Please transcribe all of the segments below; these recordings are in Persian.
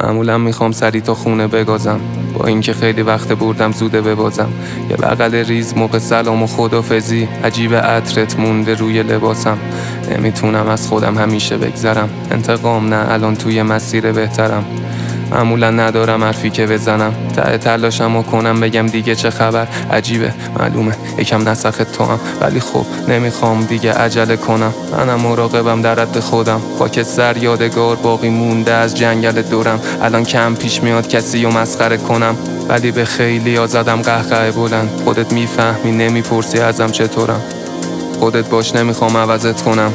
معمولا میخوام سری تا خونه بگازم، با اینکه خیلی وقت بردم زوده ببازم. یه بغل ریز موقع سلام و خدافزی، عجیب عطرت مونده روی لباسم. نمیتونم از خودم همیشه بگذرم، انتقام نه الان توی مسیر بهترم. معمولا ندارم حرفی که بزنم، ته تلاشمو کنم بگم دیگه چه خبر. عجیبه معلومه یکم نسخ تو هم، ولی خب نمیخوام دیگه عجله کنم. منم مراقبم در حد خودم، خاک سر یادگار باقی مونده از جنگل دورم. الان کم پیش میاد کسی رو مسخره کنم، ولی به خیلی ها زدم قهقه بلند. خودت میفهمی نمیپرسی ازم چطورم، خودت باش نمیخوام عوضت کنم.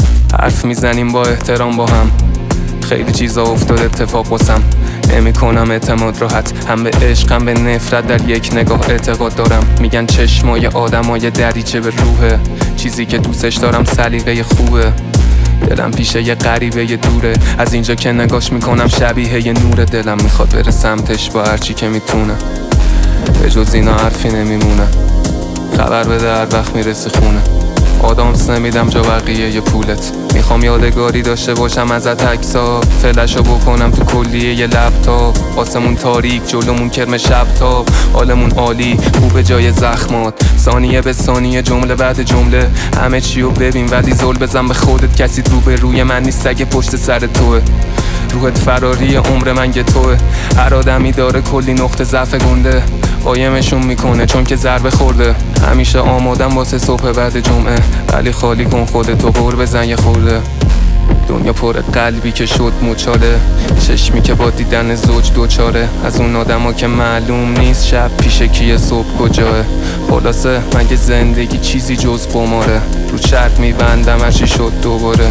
حرف میزنیم با احترام با هم، خیلی چیزا افتاد اتفاق واسم. نمی کنم اعتماد راحت، هم به عشق هم به نفرت در یک نگاه اعتقاد دارم. میگن چشمای آدمای دریچه به روحه، چیزی که دوستش دارم سلیقه خوبه. دلم پیشه یه غریبه یه دوره، از اینجا که نگاش میکنم شبیه یه نوره. دلم میخواد بره سمتش با هرچی که میتونه، به جز اینا حرفی نمیمونه. خبر بده هر وقت میرسی خونه، آدامس نمیدم جا بقیه یه پولت. میخوام یادگاری داشته باشم ازت عکسا، فلشو بکنم تو کلیه یه لپتاپ. آسمون تاریک جلومون کرم شب تاب، حالمون عالی خوبه جای زخمات. ثانیه به ثانیه جمله بعد جمله، همه چیو ببین ولی زل بزن به خودت. کسی رو به روی من نیست اگه پشت سر توه، روحت فراری عمر من گه توه. هر آدمی داره کلی نقطه ضعف گنده، قایمشون میکنه چون که ضربه خورده. همیشه آمادم واسه صبح بعد جمعه، ولی خالی کن خودتو غور بزن یه خورده. دنیا پر قلبی که شد مچاله، چشمی که با دیدن زوج دوچاره. از اون آدما که معلوم نیست شب پیش کیه صبح کجاه. خلاصه مگه زندگی چیزی جز قماره، رو چرت میبندم هرچی شد دوباره.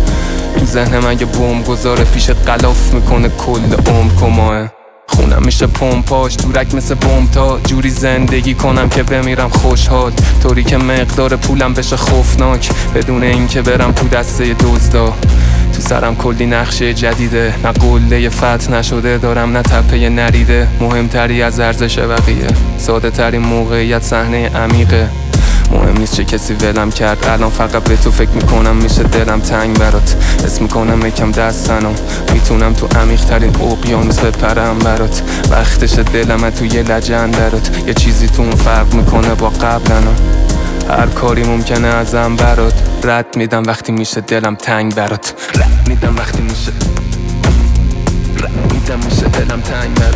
تو ذهن من یه بمب گذاره، پیشت غلاف میکنه کل عمر کماه. خونم میشه پمپاژ دورک مثل بمب، تا جوری زندگی کنم که بمیرم خوشحال. طوری که مقدار پولم بشه خوفناک، بدون اینکه برم تو دسته دزدا. تو سرم کلی نقشه جدیده، نه قله فتح نشده دارم نه تپه نریده. مهمتری از ارزش بقیه، ساده ترین موقعیت صحنه عمیقه. مهم نیست چه کسی ولم کرد، الان فقط به تو فکر میکنم. میشه دلم تنگ برات، اسم میکنم یکم دستنم. میتونم تو عمیق ترین اقیانوس بپرم برات. وقتش دلم توی لجند برات، یه چیزی تو اون فرق میکنه با قبلنا. هر کاری ممکنه ازم برات، رد میدم وقتی میشه دلم تنگ برات. رد میدم وقتی میشه، رد میدم میشه دلم تنگ برات.